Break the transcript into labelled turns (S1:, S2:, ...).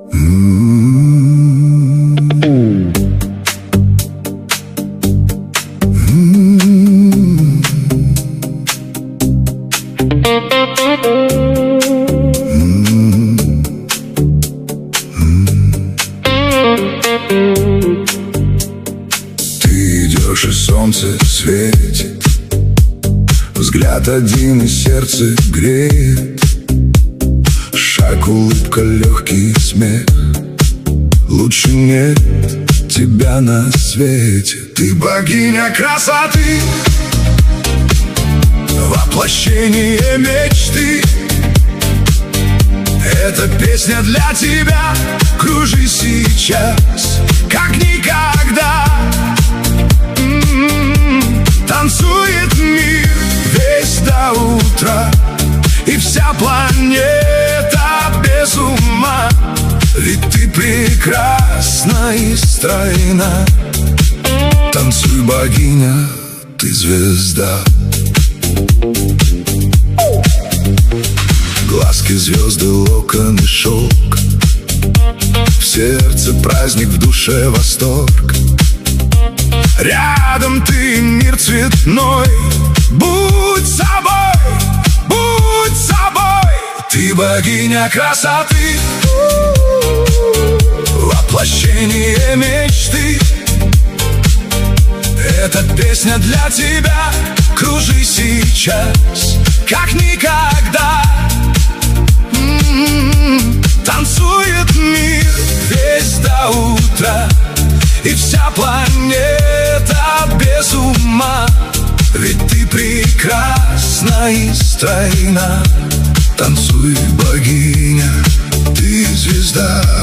S1: Ты идешь, и солнце светит, взгляд один, и сердце греет. Шаг, улыбка, легкий смех. Лучше нет тебя на свете. Ты богиня красоты, воплощение мечты. Эта песня для тебя. Кружи сейчас, как никогда. Танцует мир весь до утра, и вся планета без ума. Ведь ты прекрасна и стройна. Танцуй, богиня, ты звезда. Глазки, звезды, локоны, шелк. В сердце праздник, в душе восторг. Рядом ты, мир цветной. Будь собой, будь собой. Ты богиня красоты, воплощение мечты. Эта песня для тебя. Кружи сейчас, как никогда. Танцует мир весь до утра, и вся планета без ума. Ведь ты прекрасна и стройна. Танцуй, богиня, ты звезда.